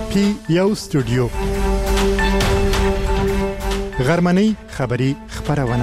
پی یو سټوډیو غرمنۍ خبری خبرونه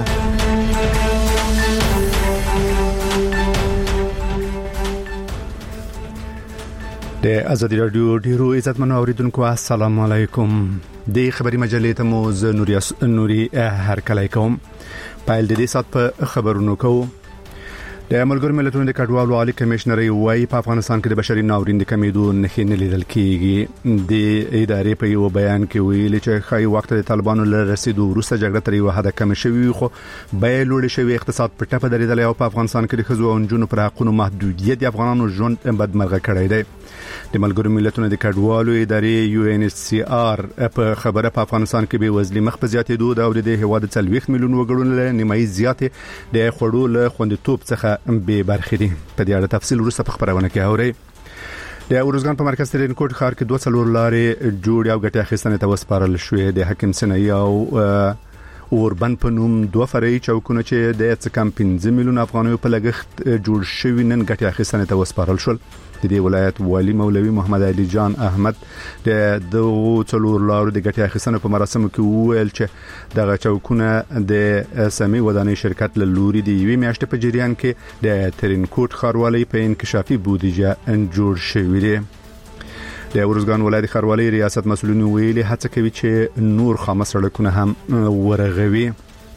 د ازادي رادیو ډیرو عزتمنو اوریدونکو السلام علیکم د خبری مجلې ته مو ز نوري هر کله کوم پایل د دې سات په خبرونو کوم د ملګرو ملتونو د کډوالو عالی کمشنر وايي په افغانستان کې د بشري ناورین د کمیدو نښې نه لیدل کیږي د ادارې په یو بیان کې ویلي چې خای وخت د طالبانو له رسیدو وروسته جګړه تر یو حد کم شوی خو به لوړ شوی اقتصاد په ټپه درېدل او په افغانستان کې د خزو او نجونو پر حقوقو محدودیت د افغانانو ژوند بدمرغه کړی دی د ملګرو ملتونو د کډوالو ادارې UNHCR په خبره په افغانستان کې به وزلي مخ په زیاتېدو د اورېدې هوا د 40 میلیون وګړو له نیمایي زیاتې د خړو له خوندیتوب څخه به برخې دي په دې اړه تفصیل وروسته په خبرونه کې اوري د اورزګان په مرکز ترینکوټ ښار کې 2 څلور لارې جوړ او ګټه اخیستنه ته وسپارل شوې د حکیم سنئی او اوربن په نوم 2 فرعي چوکونه چې د څکم 15 میلیون افغانیو په لګښت جوړ شوی نن ګټه اخیستنه ته وسپارل شول د دې ولایت والی مولوي محمد علي جان احمد د څلور لارو د ګټه اخیستنې په مراسمو کې وویل چې دغه چوکونه د سمي ودانۍ شرکت له لوري د یوې میاشتې په جریان کې د ترینکوټ ښاروالۍ په انکشافي بودیجه جوړ شوی دی د اورزګان ولایت ښاروالۍ ریاست مسؤلین ویلي هڅه کوي چې نور خامه سړکونه هم ورغوي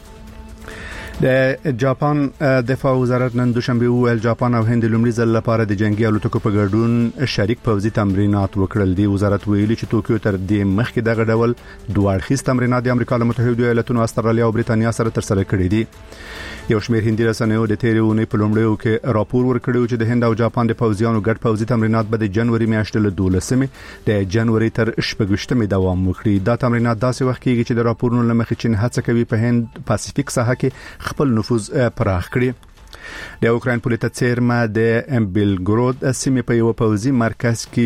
د جاپان دفاع وزارت نن دوشنبه ویل جاپان او هند لومړي ځل لپاره د جنگي الوتکو په ګډون شریک پوځي تمرینات وکړل دی وزارت ویلي چې ټوکیو تر دې مخکې دغه ډول دوه اړخیز تمرینات د امریکا له متحده ایالاتونو استرالیا او بریتانیا سره ترسره کړي دي یو شمېر هندي رسنیو د تیرونې په لومړیو کې راپور ورکړی چې د هند او جاپان د پوځیانو ګډ پوځي تمرینات به د جنوري میاشتې له 12مې د جنوري تر 18مې دوام وکړي دا تمرینات داسې وخت کېږي چې د راپورونو لمخې چین هڅه کوي په هند پاسفیک ساحه کې خپل نفوذ پراخ کړي د اوکراین پولیټه څیرمه د بیلګرود سیمې په یو پوځي مرکز کې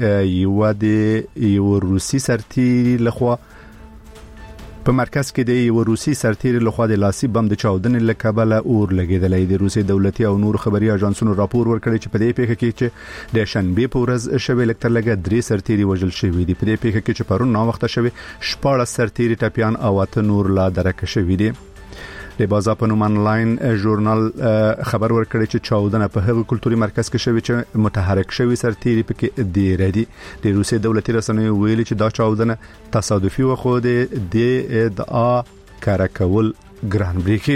یو روسي سرتیري لخوا په مرکز کې د یو روسي سرتیري لخوا د لاسي بم د چاودنې لکبله اور لګیدلې د روسي دولتي او نور خبري اژانسونو راپور ورکړي چې په دې پیښه کې چې د شنبه په ورځ شوی لکتر لګه 3 سرتیري وژل شوی دي په دې پیښه کې چې پرون نو وخت شوی 14 سرتیري ټپيان او 8 نور لا درک شوی دي د بازار په نوم انلاین ژورنال خبر ورکړی چې چاودنه په هغه کلتوري مرکز کې شوی چې متحرک شوی سرتیري پکې دی ردی د روسي دولتي رسنیو ویلي چې دا چاودنه تصادفي و خو د ادعا کارکول ګران بریکي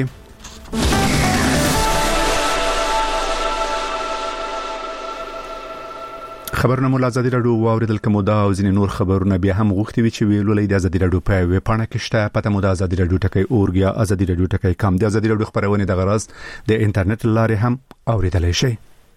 خبرونه مول ازادي رادیو واوریدل کوم دا او ځینې نور خبرونه بیا هم غوښتي وي چې ویلولې د ازادي رادیو په ویب پاڼه کې شته پته مو د ازادي رادیو ټکی اورګیا ازادي رادیو ټکی کم د ازادي رادیو خبرونه د غرض د انټرنیټ لارې هم اوریدلای شي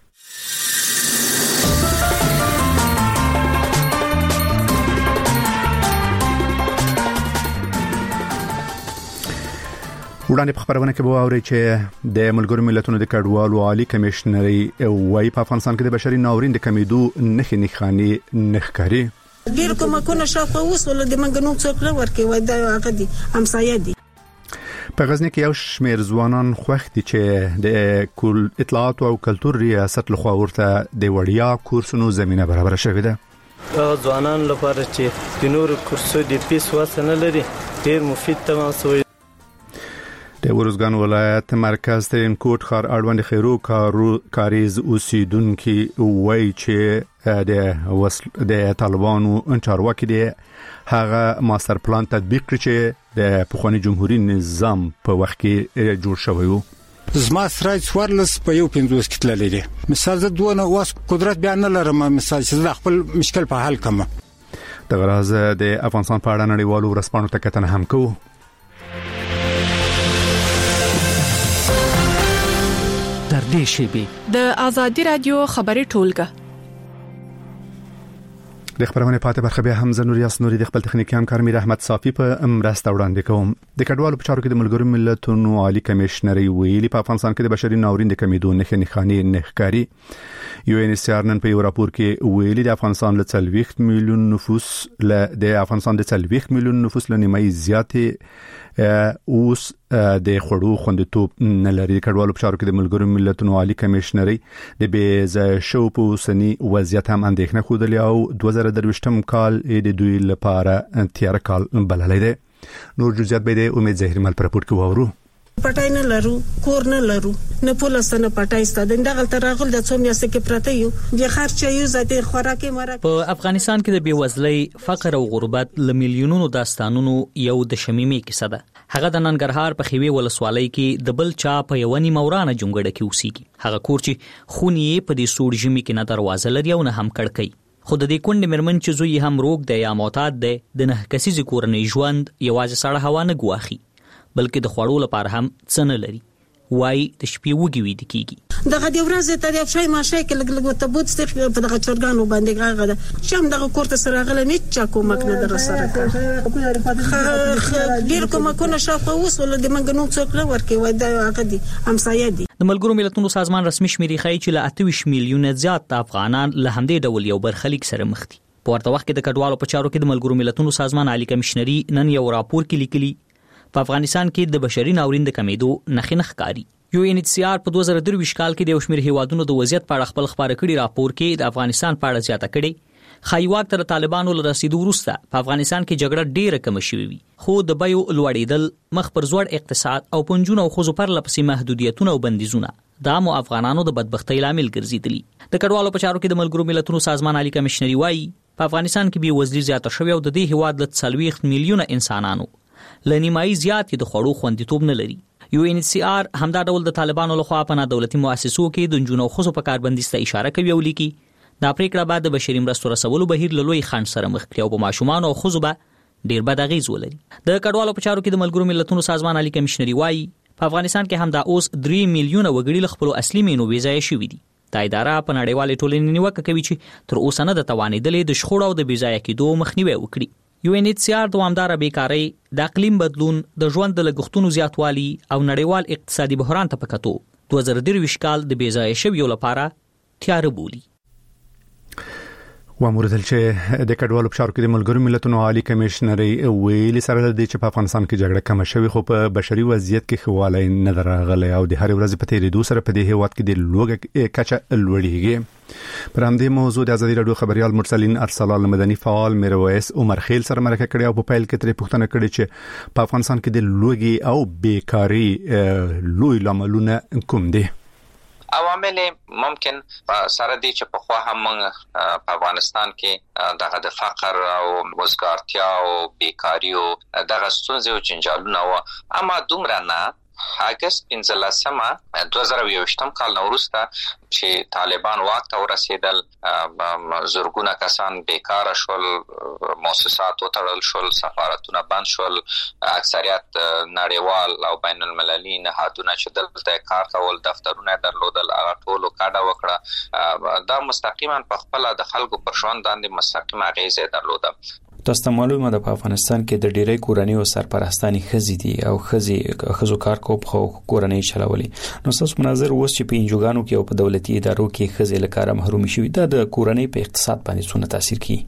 وړاندې په خبرونه کې به اوري چې د ملګرو ملتونو د کډوالو عالی کمشنر وايي په افغانستان کې د بشري ناورین د کمیدو نښې نښکاري ډیر کومه شاوخوا اوس ول د منګنو څوک نه ورکي وای دا هغه دي همسایه دي په غزنی کې یو شمېر ځوانان خوښ دي چې د اطلاعات او کلتور ریاست لخوا ورته د وړیا کورسونو زمينه برابر شوې ده ځوانان لپاره چې د نور کورسو د پیس واسنه لري ډیر مفید تماسوي د اورزګان ولایت مرکز ترینکوټ ښار اړوند خیرو کاریز اوسیدونکو وایي چې د طالبانو چارواکي دي هغه ماستر پلان تطبیق کړي چې د پخوانی جمهوریت نظام په وخت کې جوړ شوی و زما سره څوارلس په یو 50 کې تللی دي مثال زه دونه واس قدرت بیان نه لرم مثال چې خپل مشکل په حل کړم د غراز د افغانستان په اړه نړیوالو ورسپانو ته کتنه هم کوو تر دې شی د ازادي رادیو خبري ټولګه د خبرونه پاتې برخه به حمزه نوریاس نوري د خپل تخنیکی همکار میر احمد صافی په مرسته وړاندې کوم د کډوالو په چارو کې د ملګرو ملتونو عالی کمشنري ویلي په افغانستان کې د بشري ناورین د کمیدو نښانې نښکاري. UNHCR نن په یو راپور کې ویلي د افغانستان له 40 میلیون نفوس له نیمایي زیاتې اوس د خړو خوندیتوب نه لري. کډوالو په چارو کې د ملګرو ملتونو عالی کمشنري د بې شو په سني وضعیت هم اندېښنه خوده او 2023 کال د دوی لپاره تیار کال بللی دی. نور جزئیات به د امید زهیر مل پر راپور کې وورو. پټای نه لرو، کور نه لرو، نه پولیسونه پټای ستاد دغه ترغل د څو میاشتې کې پراته یو د خرچ یو ذاتي خوراکي مرکه. په افغانستان کې د بیوزلۍ، فقر او غربت ل میلیونونو داستانونو یو د شمیمي کیسه ده. هغه د ننګرهار په خوي ولسوالۍ کې د بل چا په یو نیم اورانه جونګړه کې اوسېږي. هغه کور چې خونی په دې سوړ ژمي کې نه دروازه لري او نه هم کړکۍ. خود د کونډې مرمن چې زوی هم روغ دی یا معتاد دی د نه کسیز کورنۍ ژوند یوازې سړه هوا نه ګواخي بلکې د خوړو لپاره هم څه نه لري. وای د شپې وږي وي د کیږي دغه د ورځې ته د افشای ماشه کې لګ ته بوت ستخ په دغه چرګانو باندې غاغه شم دغه کوړه سره غل نه چا کومک نه در سره ډیر کومکونه شاوخوا وسول د منګنو څوک ورکي وای د هغه دي همسایه دي. د ملګرو ملتونو سازمان رسمي شمیرې ښیي چې له 28 میلیونه زیات افغانان له همدې ډول یو برخلیک سره مخ دي. په ورته وخت کې د کډوالو په چارو کې د ملګرو ملتونو سازمان عالی کمشنري نن یو راپور کې لیکلي په افغانستان کې د بشري ناورین د کمیدو نښې ښکاري. UNHCR په 2023 کال کې د شمیر هیوادونو د وضعیت په اړه خپل خبره کړي راپور کې د افغانستان په اړه زیاته کړي خایواک تر طالبانو له رسیدو وروسته په افغانستان کې جګړه ډیره کم شوې وي خو د بیو لوړېدل مخ پر زوړ اقتصاد او پنځونه او خزو پر لپسې محدودیتونه او بندیزونه دا مو افغانانو د بدبختۍ لامل ګرځیدلی. د کډوالو په چارو کې د ملګرو ملتونو سازمان عالی کمشنري وایي په افغانستان کې به وزلي زیاته شوې او د دې هیواد له 40 میلیونه انسانانو لنیمایي زیات د خوړو خوندیتوب نه لري. UNHCR همدا ډول د طالبانو لخوا په نادولتي مؤسسو کې د جنونو خصو په کاربندیز ته اشاره کوي او لیکي دا پریکړه بعد د بشري مرستو رسولو بهیر له لوی خنډ سره مخ کړي او په ماشومان او خصو به ډیر بد اغیز ولري. د کډوالو په چارو کې د ملګرو ملتونو سازمان عالی کمشنري وایي په افغانستان کې همدا اوس 3 میلیونه وګړي له خپل اصلي مینو ویزای شوي دي. دا اداره په نړیوالې ټولنې نیوکه کوي چې تر اوسه نه د توانېدلې د شخړو او د بیځایه کېدو مخنیوي وکړي. UNHCR دوامداره بیکاری، د اقلیم بدلون، د ژوند د لګښتونو زیاتوالی او نړیوال اقتصادي بحران ته په کتو 2023 کال د بیځایه شویو لپاره تیار بولی. واموردل چې د کډوالو په چارو کې د ملګرو ملتونو عالی کمشنري ویلي سره د چې په افغانستان کې جګړه کم شوي خو په بشري وضعیت کې خواله نه درغله او د هر ورځ په تیریدو سره په دې هیواد کې د لوګ کچه لوړیږي. پر همدې موضوع د ازادي رادیو خبريال مرسلین ارسلان مدني فعال میرویس عمر خیل سره مرکه کړې او په پیل کې ترې پوښتنه کړې چې په افغانستان کې د لوګي او بیکاری لوی لاملونه کوم دي. عوامل ممکن سره دي چې په خوا هم په افغانستان کې دغه د فقر او وزګارتیا او بیکاری او دغه ستونزې او جنجالونه و اما دومره نه. اگست 15 2023 کال وروسته چې طالبان واک ته ورسېدل زورګونه کسان بیکار شول، مؤسسات وتړل شول، سفارتونه بند شول، اکثریت نړیوال او بین المللي نهادونه چې دلته کار کول دفترونه درلودل هغه ټولو کډه وکړه. دا مستقیما په خپل د خلکو پر ژوند باندې مستقیم اغیزه درلوده. تاسو ته معلومه ده په افغانستان کې د ډیری کورنۍ او سرپرستاني خزي دي او خزو کار کوي خو کورنۍ چلولي. نو تاسو په نظر اوس چې په انجوګانو کې او په دولتي ادارو کې خزي له کار محروم شي دا د کورنۍ په اقتصاد باندې څونه تاثیر کوي؟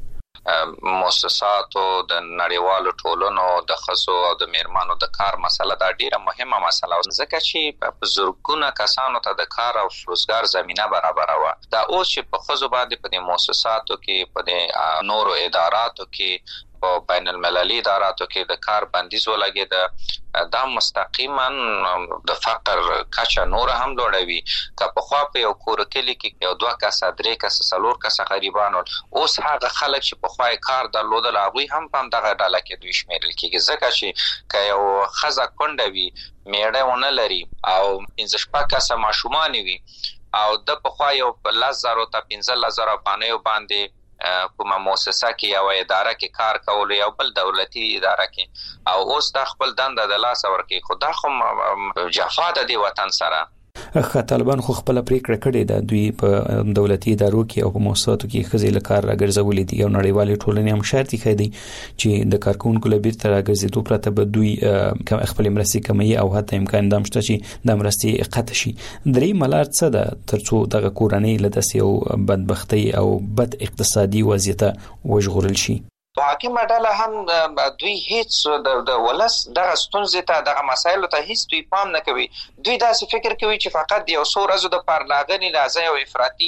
مؤسسات او د نړیوالو ټولنو د خزو او د میرمنو د کار مسله دا ډیره مهمه مسله او ځکه چې په زورګونه کسانو ته د کار او روزګار زمينه برابروه. دا اوس چې په خزو باندې په مؤسساتو کې په نورو اداراتو کې په بین المللي اداراتو کې د کار بندیز ولګید دا مستقیما د فقر کچه نور هم لوړوي. که په خوا په یو کور کې لیکي یو دوه کسه درې کسه څلور کسه غریبانو اوس هغه خلک چې په خوا کار درلودل هغه هم په دغه ډله کې دوی شمیرل کېږي ځکه چې که یو خزه کونډه وي میړه ونه لري او 15 کسه ماشومان وي او د په خوا یو 10,000 ته 15,000 افغانۍ باندې کومه مؤسسه کې یا اداره کې کار کول یا بل دولتي اداره کې او اوس د خپل دنده د لاس ورکې خدا خو جفا د دی وطن سره طالبان خو خپل پریکړه کړې ده دوی په دولتي ادارو کې او په مؤسساتو کې خزې لکار راګرځولې دي او نړیوالې ټولنې هم شرط کوي چې د کارکونکو لبیر تر راګرځېدو پرته به دوی خپل مرستې کمي او حتی امکان دام شته چې د مرستې قطع شي. درې ملار څه ده ترڅو دغه کورنۍ له داسې او بدبختی او بد اقتصادي وضعیت وژغورل شي. حاکمه ډله هم دوی هیڅ د ولس دغه ستونزې ته دغه مسایلو ته هیڅ دوی پام نه کوي. دوی داسې فکر کوي چې فقط یو څو ورځې د پارلاغني لازم او افراطي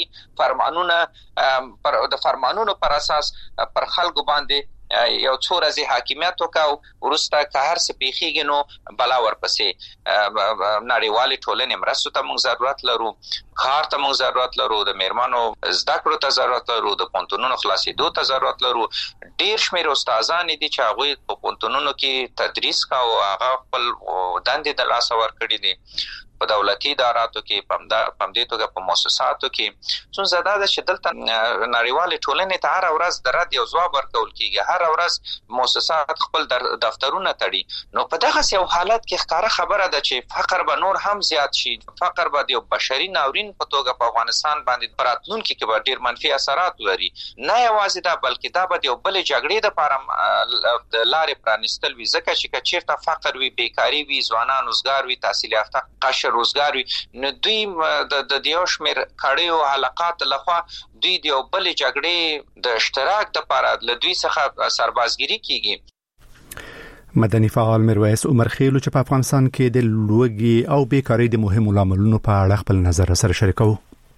د فرمانونو پر اساس پر خلکو باندې یو څو ورځې حاکمیت وکاو ورسته که هر څه پیښیږي نو بلا ورپسې نړیوالې ټولنې مرستو ته موږ ضرورت لرو، کار ته موږ ضرورت لرو، د میرمنو زده کړو ته ضرورت لرو، د پونتونونو خلاصېدو ته ضرورت لرو. ډیر شمېر استادان دي چې هغوی په پونتونونو کې تدریس کوي، هغه خپل دندې د لاسه ورکړي دي په دولتي اداراتو کې، په دې توګه په مؤسساتو کې. څنګه دا چې دلته نړیوالې ټولنې ته هر ورځ د رد یو ځواب ورکول کیږي، هر ورځ مؤسسات خپل دفترونه تړي. نو په دغه یو حالت کې ښکاره خبره ده چې فقر به نور هم زیات شي، فقر به د بشري ناورین په توګه په افغانستان باندې راتلونکي کې به ډیر منفي اثرات لري. نه یوازې دا بلکې دا به یو بل جګړې د لپاره د لارې پرانستل وي، ځکه چې چیرته فقر وي، بیکاری وي، ځوانان روزګار وي، تحصیل یافته روزګار وي، نو دوی د یو شمېر کړیو حلقات لخوا دوی د یو بل جګړې د اشتراک لپاره له دوی څخه سربازګيري کیږي. مدني فعال میرویس عمر خیلو چې په افغانستان کې د لوږې او بیکاری د مهمو لاملونو په اړه خپل نظر سره شریکو.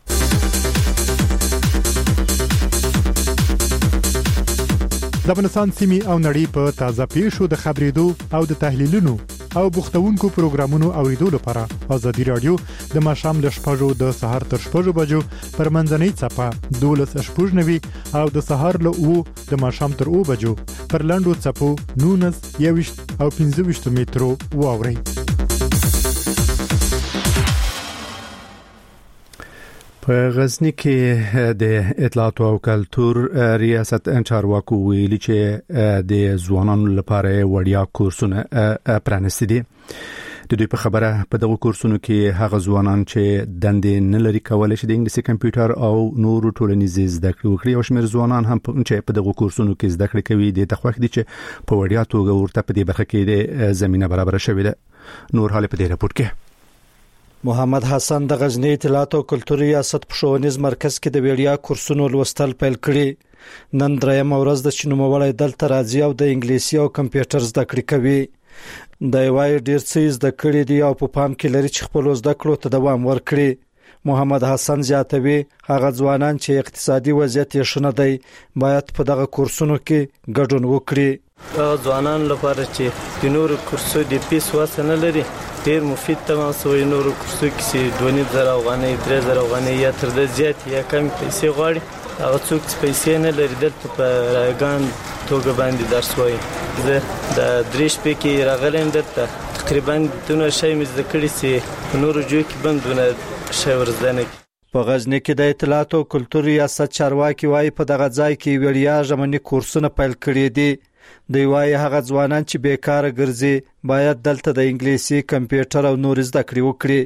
د افغانستان سیمې او نړۍ په تازه پیښو د خبرېدو او د تحلیلونو او بوختونکو پروګرامونو اوریدو لپاره ازادي رادیو د ماښام ل 6:00 د سهار تر 6:00 بجو پر منځنۍ صفه 12:90 او د سهار ل 9:00 د ماښام تر 9:00 بجو پر لاندو صفو 19 او 15 مترو واوري. په غزنی کې د اطلاعات او کلتور ریاست چارواکو ویلي چې د ځوانانو لپاره وړیا کورسونه پرانیستي دي. د دوی په خبره په دغه کورسونو کې هغه ځوانان چې دندې نه لري کولای شي د انګلیسي کمپیوټر او نورو ټولنیزې زده کړې وکړي، او شمېر ځوانان هم چې په دغه کورسونو کې زده کړې کوي د تخوښ دي چې په وړیا توګه ورته په دې برخه کې د زمينه برابر شوې ده. نور حال په دې راپور کې محمد حسن د غزنی اطلاعات او کلتور ریاست په ښوونیز مرکز کې د ویډیا کورسونو لوستل پیل کړي. نن دریم ورځ د چنوموړی دلته راځي او د انګلیسي او کمپیوټر زده کړې کوي. د وای ډیر څه زده کړې دي او په پام کې لري چې خپل زده کړو ته دوام ورکړي. محمد حسن زیاتوي هغه ځوانان چې اقتصادي وضعیت یې ښه نه دی باید په دغه کورسونو کې ګډون وکړي. ځوانان لپاره چې د نورو کورسو د پیس واسه نه لري ډیر مفید تمام سوی نورو کورسو کې 2,500 افغانۍ 3,000 افغانۍ یا تر دې زیات یا کم پیسې غواړي، هغه څوک چې پیسې نه لري دلته په رایګان توګه باندې درس وایي. زه د 3 شپې کې راغلم دلته تقریبا دونه شی مې زده کړي چې په نورو جو کې بندونه شی ورزده نه کړي. په غزنی کې د اطلاعات او کلتور ریاست چارواکي وایي په دغه ځای کې وړیا ژمنی کورسونه پیل کړي دي. دوی وایي هغه ځوانان چې بیکاره ګرځي باید دلته د انګلیسي کمپیوټر او نور زده کړې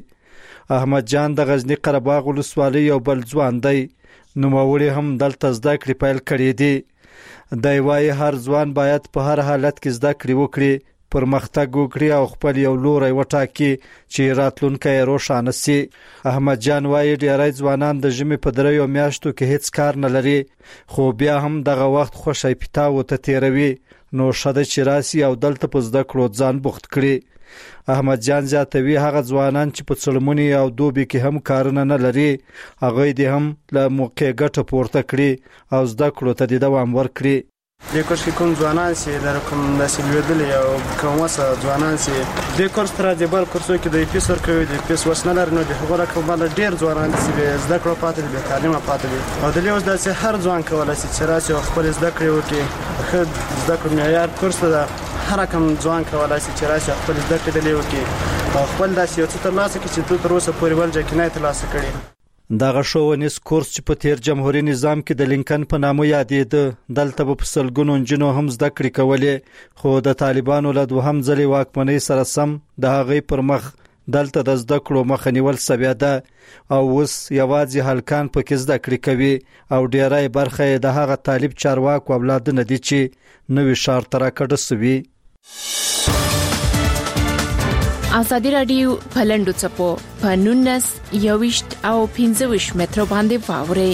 وکړي. احمد جان د غزنی قرهباغ ولسوالۍ یو بل ځوان دی، نوموړی هم دلته زده کړې پیل کړي دي. دوی وایي هر ځوان باید په هر حالت کې زده کړې وکړي، پرمختګ وکړي او خپل یو لوری وټاکي چې راتلونکی روښانه شي. احمد جان وایي ډیری ځوانان د ژمي په 3 میاشتو کې هیڅ کار نه لري، خو بیا هم دغه وخت خوشی پیتاو ته تیروي، نو شاده چې راسي او دلته په زده کړو ځان بوخت کړي. احمد جان زیاتوي هغه ځوانان چې په څلمونی او دوبي کې هم کارونه نه لري هغه دې هم له موقع ګټه پورته کړي او زده کړو ته دوام ورکړي. د کورس کې کوم ځوانان چې د کوم داسې لویدلې او کوم وسه ځوانان چې د کورس تر دې بل کورسو کې د پیس ورکوي د پیس وسنه لري، نو د هغه کومه ډیر ځوانان چې زده کړو پاتې دي، تعلیمه پاتې دي، او د لیوز داسې هر ځوان کولای شي چې راسي خپل زده کړې وکړي. خو زده کړو معیار کورس ده، هر کوم ځوان کولای شي چې راسي خپل زده کړې دلی وکړي او خپل داسې یو څه ترلاسه کړي چې تر اوسه پورې ولجه کې نه ترلاسه کړي. دغه ښوونیز کورس چې په تیر جمهوریت نظام کې د لینکن په نامه یادېده دلته په سلګونو انجنونو هم زده کړې کولې، خو د طالبانو له دوهم ځلې واکمنۍ سره سم د هغې پر مخ دلته د زده کړو مخه نیول سوي ده او اوس یوازې هلکان پکې زده کړې کوي او ډیری برخه د هغه طالب چارواکو اولادونه دي چې نوې شهر ته راکړل سوي. ازادي رادیو پلندو چپو پنونس یوشت او 15 متر باندې واوري.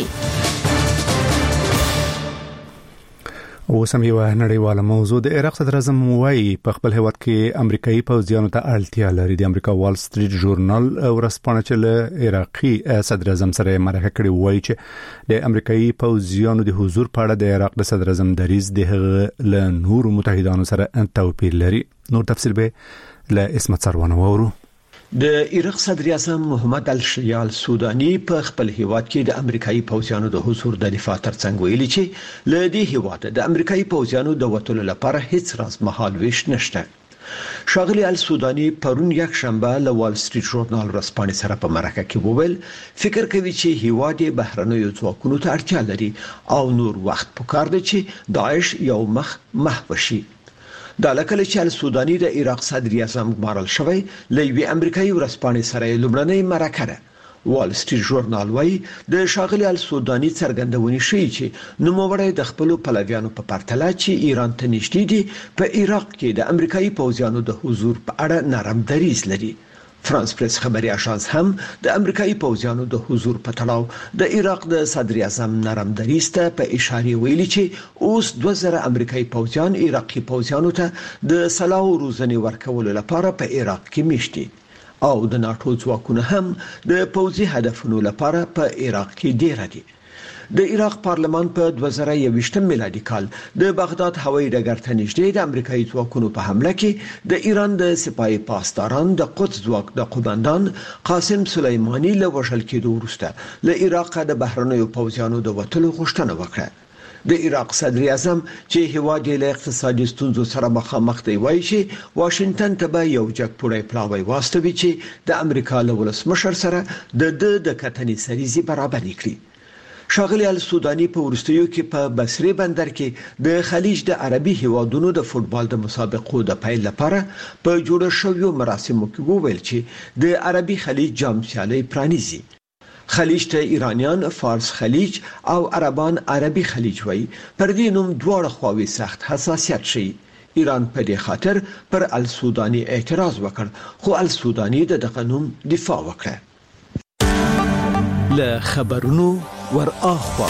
اوسم یو نړیواله موضوع د عراق صدر اعظم وايي په خپل هیواد کې امریکایي پوځیانو ته اړتیا لري. د امریکا وال سټریټ ژورنال ورسپانه چې له عراقي صدر اعظم سره مرکه کړې وایي چې د امریکایي پوځیانو د حضور په اړه د عراق د صدر اعظم دریځ د هغه له نورو متحدانو سره توپیر لري. نور تفصیل به له اسمت سروانه وورو. د عراق صدر اعظم محمد الشریع السودانی په خپل هیواد کې د امریکایي پوځیانو د حضور د دفاع ترڅنګ ویلي چې له دې هیواد د امریکایي پوځیانو د وټولو لپاره هیڅ راز مهال ویش نشته. شاغلی السودانی پرون یک شنبه له وال سټریټ ژورنال ورسپانې سره په مرکه کې وویل فکر کوي چې هیواد بهرنیو ځواکونو ته اړتیا لري او نور وخت پکار دی چې داعش یو محو شي. دا لکه چې السودانی د عراق صدر اعظم ګمارل شوی لوی امریکایي ورسپانې سره لومړنۍ مرکه ده. وال سټریټ ژورنال وايي د شاغلی السودانی څرګندونې شي چې نوموړی د خپل پلویانو په پرتله چې ایران ته نږدې دي په عراق کې د امریکایي پوځیانو د حضور په اړه نرم دریځ لري. فرانس پریس خبري اژانس هم د امریکایي پوځیانو د حضور په تړاو د عراق د صدر اعظم نرم دریځ ته په اشاره ویلي چې اوس 2000 امریکایي پوځیان عراقي پوځیانو ته د سلاح او روزنې ورکولو لپاره په عراق کې میشتي او د ناتو ځواکونه هم د پوځي هدفونو لپاره په عراق کې ډیر دي. د عراق پارلمان په 2021 میلادي کال د بغداد هوایي ډګر ته نږدې د امریکایي ځواکونو په حمله کې د ایران د سپایي پاسداران د قدس ځواک د قوماندان قاسم سلیمانی له وژل کېدو وروسته له عراق د بهرنیو پوځیانو د وټلو غوښتنه وکړه. د عراق صدر اعظم چې هیواد یې له اقتصادي ستونزو سره مخامخ دی وایي چې واشنگټن ته به یو جګپوړی پلاوی واستوي چې د امریکا له ولسمشر سره د کتنې سریزي برابر کړي. شاغلی السودانی په ورستیو کې په بصری بندر کې د خلیج د عربي هیوادونو د فوتبال د مسابقو د پیل لپاره په جوړ شویو مراسمو کې وویل چې د عربي خلیج جام سیالي پرانیزي. خلیج ته ایرانیان فارس خلیج او عربان عربي خلیج وایي. پر دې نوم دواړه خواوې سخت حساسیت شي. ایران په دې خاطر پر السودانی اعتراض وکړ خو السودانی دغه نوم دفاع وکړه. له خبرونو ور اخوا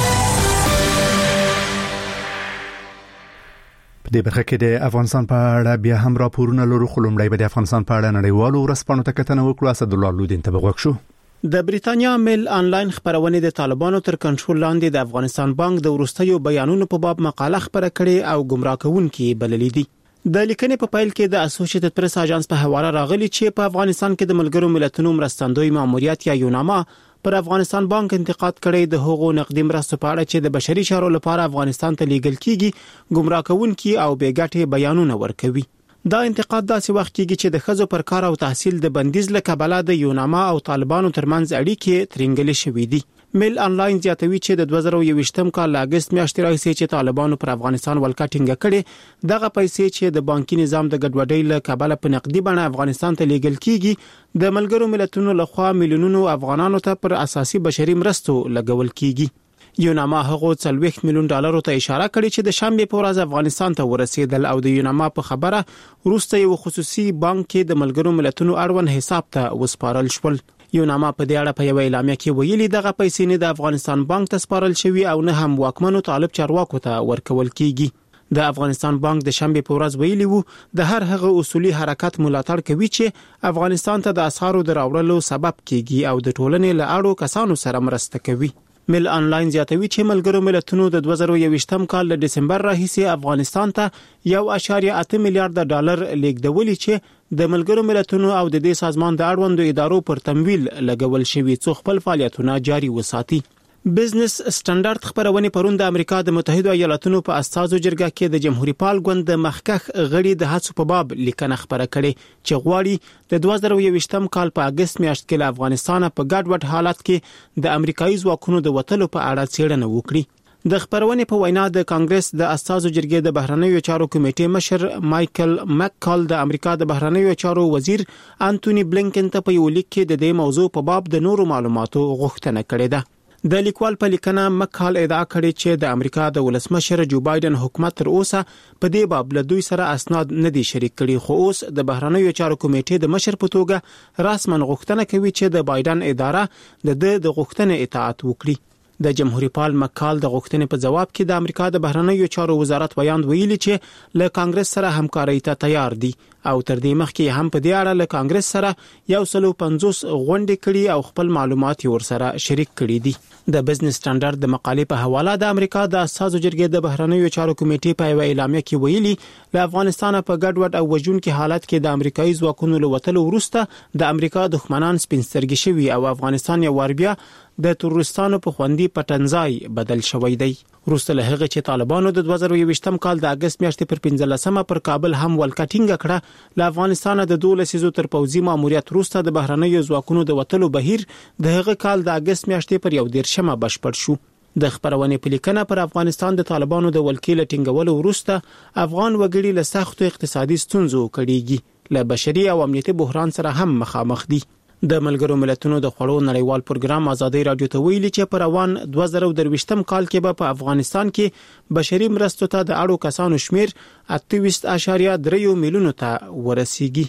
په دې برخه کې د افغانستان په اړه بیا هم راپورونه لرو. خلومړی به د افغانستان په اړه نړیوالو ورسپانو ته کتنه وکړو. اسد الله لودین ته بغوښ شو. د بریتانیا میل آنلاین خبرونه د طالبانو تر کنټرول لاندې د افغانستان بانک د ورستیو بیانونو په باب مقاله خبره کړې او گمراه کوونکې بللې دي. د لیکنې په پایل کې د اسوسییټډ پریس اژانس په حواله راغلی چې په افغانستان کې د ملګرو ملتونو مرستندوی ماموریت یا یوناما پر افغانستان بانک انتقاد کړي د هغو نقدي مرستو په اړه چې د بشري چارو لپاره افغانستان ته لیږل کیږي گمراه کوونکي او بیګټې بیانونه ورکوي. دا انتقاد داسې وخت کېږي چې د خزو پر کار او تحصیل د بندیز له کبله د یوناما او طالبانو ترمنځ اړیکې ترنګلې شوې دي. میل آنلاین زیاتوي چې د 2021م کال اگست میاشتې راهیسې چې طالبانو پر افغانستان ولکه ټینګه کړې دغه پیسې چې د بانکي نظام د ګډوډۍ له کبله په نقدي بڼه افغانستان ته لیږل کیږي د ملګرو ملتونو لخوا میلیونونو افغانانو ته پر اساسي بشري مرستو لګول کیږي. یوناما هغه 40 میلیون ډالر ته اشاره کړې چې د شنبه په ورځ افغانستان ته ورسېدل او د یوناما په خبره وروسته یو خصوصي بانک کې د ملګرو ملتونو اړوند حساب ته وسپارل شول. یوناما په دې اړه په یو اعلامیه کې ویلي دغه پیسې نه د افغانستان بانک ته سپارل شوی او نه هم واکمنو طالب چارواکو ته ورکول کیږي. د افغانستان بانک د شنبه په ورځ ویلي وو د هر هغه اصولي حرکت ملاتړ کوي چې افغانستان ته د اسعارو دراوړلو سبب کیږي او د ټولنې له اړو کسانو سره مرسته کوي. میل آنلاین زیاتوي چې ملګرو ملتونو د 2021م کال د دسمبر راهیسې افغانستان ته 1.8 میلیارډ ډالر لیږدولي چې د ملګرو ملتونو او د دې سازمان د اړوندو ادارو پر تمویل لګول شوی څو خپل فعالیتونه جاري وساتي. بزنس سټانډرډ خبرونه پرون د امریکا د متحده ایالاتونو په استازو جرګه کې د جمهوریت پال ګوند د مخکخ غړي د هڅو په باب لیکنه خبره کړې چې غواړي د 2021م کال په اگست میاشت کې له افغانستان په ګډوډ حالت کې د امریکایي ځواکونو د وټلو په اړه څېړنه وکړي. د خبرونې په وینا د کانګرس د اساسو جرګې د بهرنیو چارو کمیټې مشر مایکل مککال د امریکا د بهرنیو چارو وزیر انټونی بلینکن ته په یو لیک کې د دې موضوع په باب د نورو معلوماتو غوښتنه کړې ده. د لیکوال په لیکنه مکال ادعا کړې چې د امریکا د ولسمشر جو بایدن حکومت تر اوسه په دې باب له دوی سره اسناد نه دي شریک کړي، خو اوس د بهرنیو چارو کمیټې د مشر په توګه رسمن غوښتنه کوي چې د بایدن اداره د غوښتنې اطاعت وکړي. د جمهوریت پال مکال د غوښتنې په جواب کې د امریکا د بهرنیو چارو وزارت بیان ویلي چې له کانګرس سره همکاري ته تیار دي او تر دې مخکې هم په دې اړه له کانګرس سره 150 غونډې کړي او خپل معلومات ورسره شریک کړي دي. د بزنس سټانډرډ د مقالې په حواله د امریکا د اساسو جرګې د بهرنیو چارو کمیټې په اعلامیه کې ویلي له افغانستان په ګډوډ او وژونکي حالت کې د امریکایي ځواکونو له وټلو وروسته د امریکا دښمنان سپینسترګي شوي او افغانستان یو واربیا د تروریستانو په خوندي پټنځای بدل شوی دی. وروسته له هغه چې طالبانو د 2020م کال د اگست میاشتې پر 15مه پر کابل هم ولکټینګ کړه، له افغانستان د 12 تر پوځي ماموریت وروسته د بهرنیو ځواکونو د وټلو بهیر د هغه کال د اگست میاشتې پر 11مه بشپړ شو. د خبرونې په لیکنه پر افغانستان د طالبانو د ولکې لټینګولو وروسته افغان وګړي له سختو اقتصادي ستونزو کړيږي، له بشري او امنیتي بحران سره هم مخامخ دي. د ملګرو ملتونو د خوړو نړیوال پروګرام آزادۍ رادیو ته ویلي چې پر روان 2023م کال کې په افغانستان کې بشري مرستو ته د اړو کسانو شمیر 28.3 میلیون ته ورسیږي.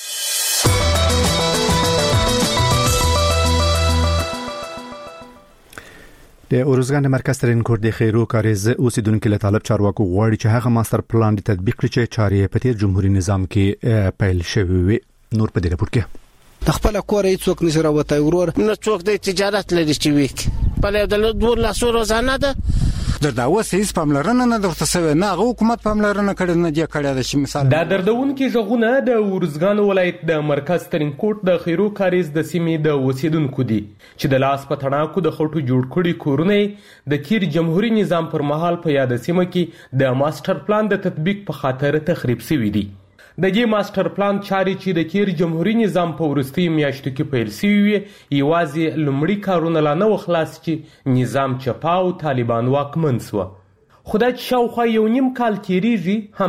د اورزګان مرکز ترینکوټ د خیرو کاریز اوسیدونکو له طالب چارواکو غواړي چې هغه ماستر پلان د تطبیق کړي چې چارې په تیر جمهوریت نظام کې پیل شوی وي. نور په دې راپور کې د خپل کور هیڅوک نشي راوته ورور نه څوک د تجارت لري چې ویک په له دور لاسو روزانه ده دا اوسې پاملرنه نه درته سوي نه حکومت پاملرنه کړي نه دی کړي د شي مثال دا دردونکو ژغونه د اورزګان ولایت د مرکز ترینکوټ د خیرو کاریز د سیمې د اوسیدونکو دي چې د لاس په تڼاکو د خټو جوړ کړي کورونه د تیر جمهوریت نظام پر مهال په یاد سیمه کې د ماستر پلان د تطبیق په خاطر تخریب شوی دي. د دې ماستر پلان چاري چې د تیر جمهوریت نظام په ورستي میاشتو کې پیل شوی یوازې لومړی کارونه لا نه وخلاص چې نظام چپاو طالبان واکمن شو. خدای چې شاوخوا یو نیم کال تیریږي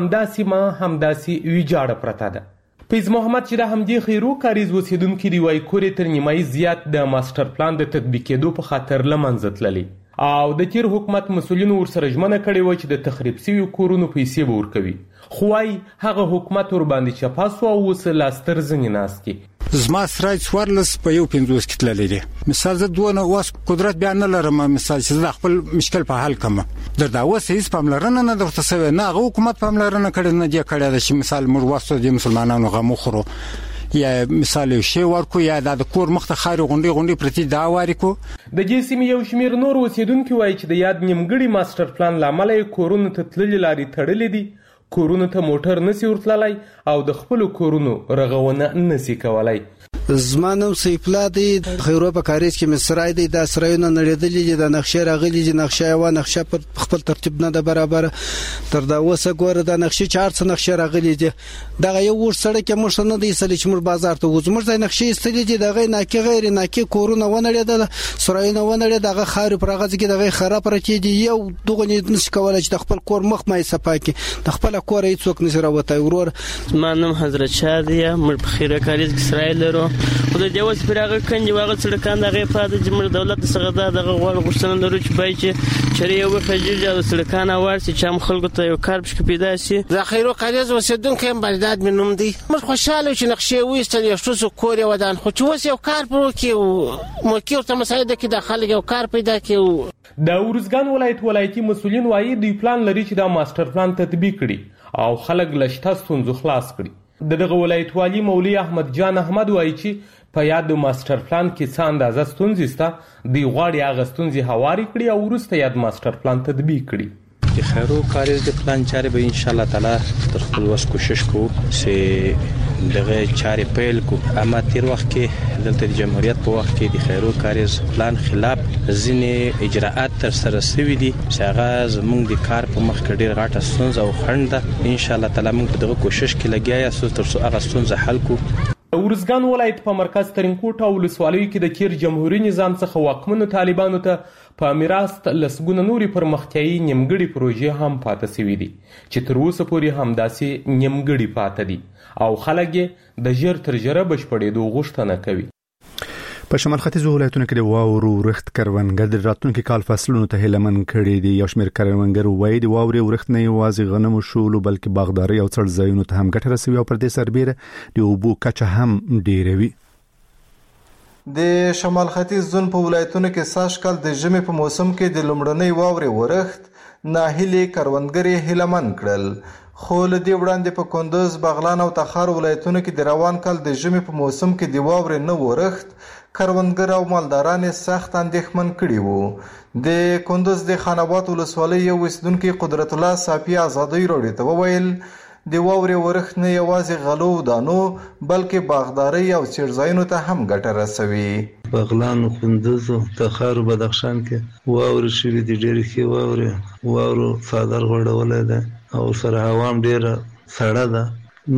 همداسي ویجاړه پرته ده. پیز محمد چې د همدې خیرو کاریز اوسیدونکو دی وای کورې تر نیمایي زیات د ماستر پلان د تطبیقېدو په خاطر لمنځه تللی او د تیر حکومت مسولینو ورسره ژمنه کړې و چې د تخریب شویو کورونو پیسې به ورکوي، خو وايي هغه حکومت ور باندې چپاسو او اوس لاستر ځنې ناستي. زما سره څوارلس په یو 50 کې تللی دي. مثال زه دوه واس قدرت بیان نه لرم، مثال چې زه خپل مشکل په حل کوم دردا اوس هیڅ پاملرنه نه درته سوي نه حکومت پاملرنه کړي نه دی کړي د شي مثال مر واسو د مسلمانانو غمو خورو یا مثال شی ورکو یا د کور مخته خاري غونډي پرتی دا وارکو. د دې سیمې یو شمیر نور اوسیدونکو وایي چې د یاد نیمګړي ماستر پلان لامل کورونو ته تللي لاري تړلې دي، کورونو ته موټر نسی ورتللای او د خپل کورونو رغونه نسی کولای. زمانم سیفلا دی خیرو په کاریز کې مصرای دی د اسرایونو نړیدلې دي د نقشه راغلي دي نقشه یو نقشه پر خپل ترتیب نه د برابر تر دا وسه ګوره د نقشه 400 نقشه راغلي دي دغه یو ور سره کې مړ نه دی سلی چې مړ بازار ته وځ مړ د نقشه استلې دي دغه نه کې غیر نه کې کورونه ونړیدل سرایونه ونړیدل دغه خاري پر غاز کې دغه خراب راکې دي یو دغه نه نش کولای چې د خپل کور مخ مې صفاکي د خپل کور هیڅوک نشي راوته ورور. مانم حضرت شادیه مړ په خیره کاریز کې اسرائیل لرو خدای دې اوس پرغه کني واغ سړکان دغه پاده جمهور دولت څخه دغه غوړ غوښتنه لري چې بای چې چری یو خجیج او سړکان ورسي چې هم خلکو ته یو کار بشک پیدا شي. ذخیره کاریز وسیدونکو هم بلداد منوم دي مر خوشاله چې نقشه وېستل یو څه کور ودان خو چې وس یو کار پرو کې مو کې ورته مساعده کې داخله یو کار پیدا کې. د اورزګان ولایتي مسولین وایي دوی پلان لري چې دا ماستر پلان تطبیق کړي او خلک لشته ستونزو خلاص کړي. دغه ولایتوالي مولوی احمد جان احمد وایي چې په یاد ماستر پلان کې څه اندازه ستونزې سته دی غواړي هغه ستونزې هواري کړي او وروسته یاد ماستر پلان تطبیق کړي. د خیرو کاریز د پلان چارې به ان شاء الله تعالی تر خپل وس کوشش کوو چې دغه چارې پیل کو. اما تیر وخت کې دلته د جمهوریت په وخت کې د خیرو کاریز پلان خلاف ځینې اجراءات تر سره شوي دي چې هغه زموږ د کار په مخ کې ډیر غټه ستونزه او خنډ ده. ان شاء الله تعالی موږ په دغه کوشش کې لګیا یو تر څو هغه ستونزه حل کو. ورزګان ولایت په مرکز ترینکوټ او ولسوالیو کې د کیر جمهوریت نظام څخه واکمنو طالبانو ته په میراث لسګونه نوري پرمختیایي نیمګړي پروژې هم پاتې شوي دي چې تر اوسه پورې همداسې نیمګړي پاتې دي او خلک د ژر تر ژره بشپړېدو غوښتنه کوي. په شمال ختیځو ولایتونو کې د واورو ورښت کروندګر د راتلونکي کال فصلونو ته هیلمن کړي دي. یو شمېر کروندګر وایي د واورې ورښت نه یوازې غنمو شولو بلکې باغداري او څړځایونو ته هم ګټه رسوي او پر دې سربېره د اوبو کچه هم ډېروي. د شمال ختیځ زون په ولایتونو کې سږ کال د ژمي په موسم کې د لومړنۍ واورې ورښت ناهیلي کروندګر هیلمن کړل. خو له دې وړاندې په کندوز، بغلان او تخار ولایتونو کې د روان کال د ژمي په موسم کې د واورې نه ورښت کروندګر او مالداران سخت اندېښمن کړي وو. د کندوز د خاناباد ولسوالۍ یو اوسیدونکي قدرت الله صافي ازادۍ راډیو ته وویل د واورې ورښت نه یوازې غلو دانو بلکې باغداري او څړځایونو ته هم ګټه رسوي. بغلان، کندوز، تخار او بدخشان کې واورې شوي دي، ډېرې ښې واورو څادر غوړولی ده او سره هوا هم ډېره سړه ده.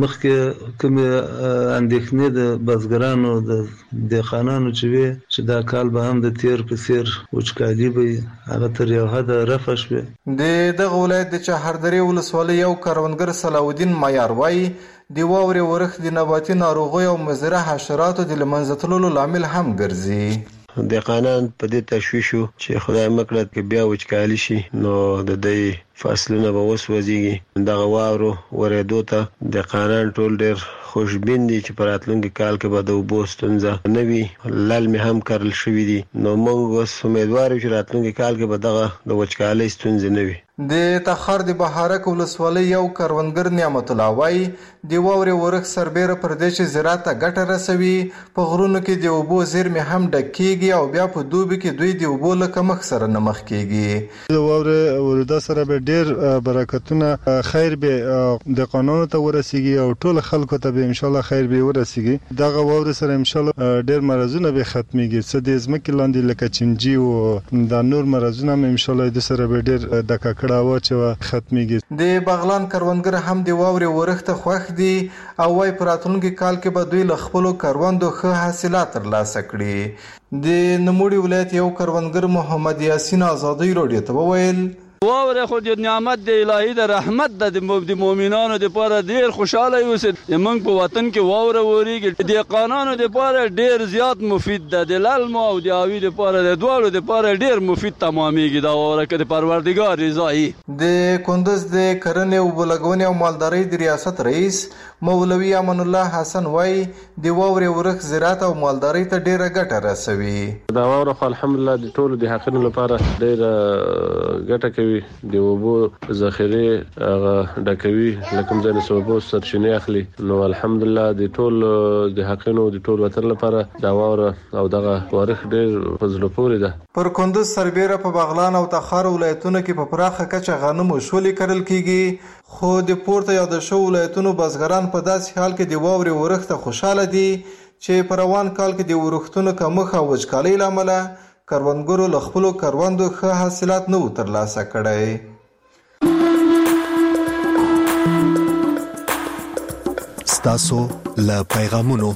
مخکې کومې اندېښنې د بزګرانو د دهقانانو چې دا کال به هم د تیر په څیر وچکالي به هغه تر یو حده رفع شوې. د دغه ولایت د چهاردرې ولسوالۍ یو کروندګر صلاح الدین معیار وایي د واورې ورښت د نباتي ناروغیو او مضره حشراتو د له منځه تللو لامل هم ګرځي. دهقانان په دې تشویش وو چې خدای مکړه کې بیا وچکالي شي نو د دې فصلونه به وسوځيږي. دغه واورو ورېدو ته دهقانان ټول ډېر خوشبین دي چې په راتلونکي کال کې به د اوبو ستونزه نه وي. للمې هم کرل شوي دي نو موږ اوس امیدوار یو چې راتلونکي کال کې به دغه د وچکالۍ ستونزې نه وي. د تخار د بهارک ولسوالۍ یو کروندګر نعمت الله وایي د واورې ورښت سربېره پر دې چې زراعت ته ګټه رسوي په غرونو کې د اوبو زیرمې هم ډک کېږي او بیا په دوبي کې دوی د اوبو له کمښت سره نه مخ کېږي. د واورې ورېدا سره به ډېر برکتونه خیر به د قانون ته ورسیږي او ټول خلکو ته به ان شاء الله خیر به ورسیږي. دغه واورې سره ان شاء الله ډېر مرزونه به ختميږي. څه د ځمکې لاندې لکه چنجي او د نور مرزونه هم ان شاء الله د سره به ډېر د ککړه ختميږي. د بغلان کروندګر هم د واورې ورښت خوښ دي او وايي په راتلونکي کال کې به دوی له خپلو کروندو ښه حاصلات ترلاسه کړي. د نوموړي ولایت یو کروندګر محمد یاسین ازادۍ راډیو ته وویل واوره خو د نعمت د الهي د رحمت د مؤمنانو لپاره ډیر خوشاله اوسه. موږ په وطن کې واوره وریږي د قانونو لپاره ډیر زیات مفید ده. د للم او د اوی لپاره د دوړو لپاره ډیر مفید تمامېږي دا واوره کې د پروردګار رضای. د کندوز د کرنې او بلګونې او مالدارۍ د ریاست رئیس مولوی امان الله حسن وای د واورې ورښت زراعت او مالدارۍ ته ډیره ګټه رسوي. دا واوره خو الحمدلله د ټولو د حقونو لپاره ډیره ګټه کوي. د اوبو ذخیره ډکوي لکه ځنه سبب سرچینه اخلي. نو الحمدلله د ټولو د حقونو د ټولو وطن لپاره دا واوره او دغه ورښت ډیر فضل پورې ده. پر کندوز سربېره په بغلان او تخار ولایتونو کې په پراخه کچه غنم او شولې کرل کیږي. خو د پورته یاد شو ولایتونو بزګران په داسې حال کې د واورې ورښت خوشاله دي چې په روان کال کې د ورښتونو کمښت او وچکالۍ لامل کروندګرو له خپلو کروندو ښه حاصلات نه ترلاسه کړي. ستاسو له پیغامونو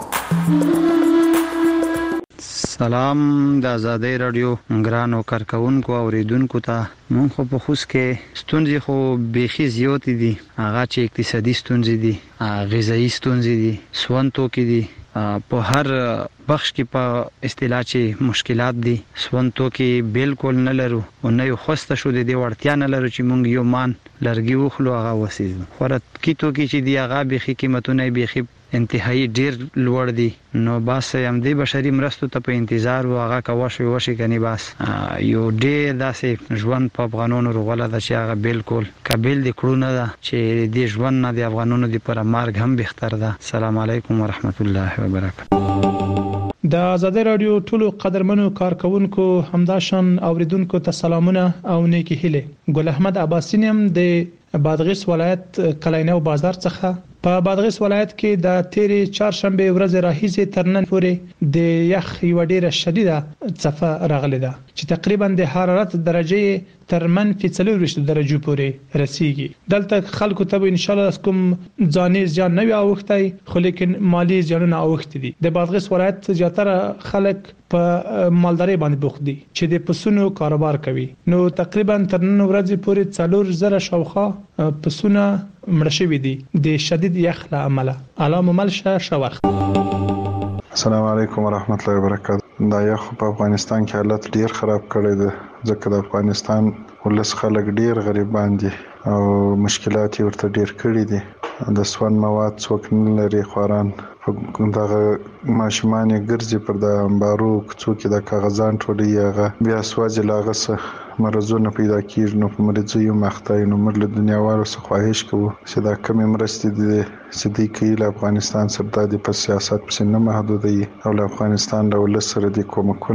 سلام د آزادۍ رادیو ګرانو کارکونکو اوریدونکو ته. مونږ خو په خوست کې ستونزې خو بیخي زیات دي. هغه چې اقتصادي ستونزې دي، غذایی ستونزې دي، سون توکي دي. په هر بخش کې په اصطلاح چې مشکلات دي. سون توکي بالکل نه لرو او نه یو خوسته شو د دې وړتیا نه لرو چې مونږ یو مان لرګي وخلو هغه وسیزو. خوراکي توکي چې دی هغه بیخي قیمتونه بیخي انتهایی ډیر لوړ دي. نو بس هم دې بشري مرستو ته په انتظار و هغه کوښښ وشي کني. بس یو ډیر داسې ژوند په افغانانو رغوله ده چې هغه بالکل قابل دي کړو نه ده چې دې ژوند نه د افغانانو لپاره مرګ هم بهتر ده. السلام علیکم ورحمت الله وبرکاته. د آزادۍ رادیو ټولو قدرمنو کارکونکو همداشان اوریدونکو ته سلامونه او نیکی هیله. ګل احمد عباسین هم د بادغیس ولایت کلینو بازار څخه. په بادغیس ولایت کې د تیرې چهارشنبه ورځ راهیسې تر نن پورې د یخ یو ډیره شدیده څپه راغلې ده چې تقریبا د حرارت درجه تر -40 درجه پورې رسیږي. دلته خلکو ته ان شاء الله کوم ځاني زیان نه وي اوختای، خو لیکن مالی زیانونه اوخت دي. د بادغیس ولایت زیاتره خلک په مالداري باندې بوخت دي چې د پسونو کاروبار کوي. نو تقریبا تر نن ورځې پورې 4000 شاوخوا پسونه مړ شوي دي د شدید یخ له امله. علامه ملشه شوخ. السلام علیکم ورحمت الله وبرکاته. دا یخ په افغانستان کې حالت ډیر خراب کړی دی ځکه د افغانستان ولس خلک ډیر غریبان دي او مشکلات ورته ډیر کړي دي. د سون مواد څوک نه لري خوران دغه ماشومان ګرځي پر د امبارو څوک د کاغذان ټولي هغه بیا سوځي لاغه مرزونه پیدا کیږي. نو په مریضو یو مختای نو موږ له دنیا وارو څخه خواهش کوو چې دا کمی مرستې دي صدیقي له افغانستان سره د سیاست په نه محدودي او له افغانستان له ولس سره د کومک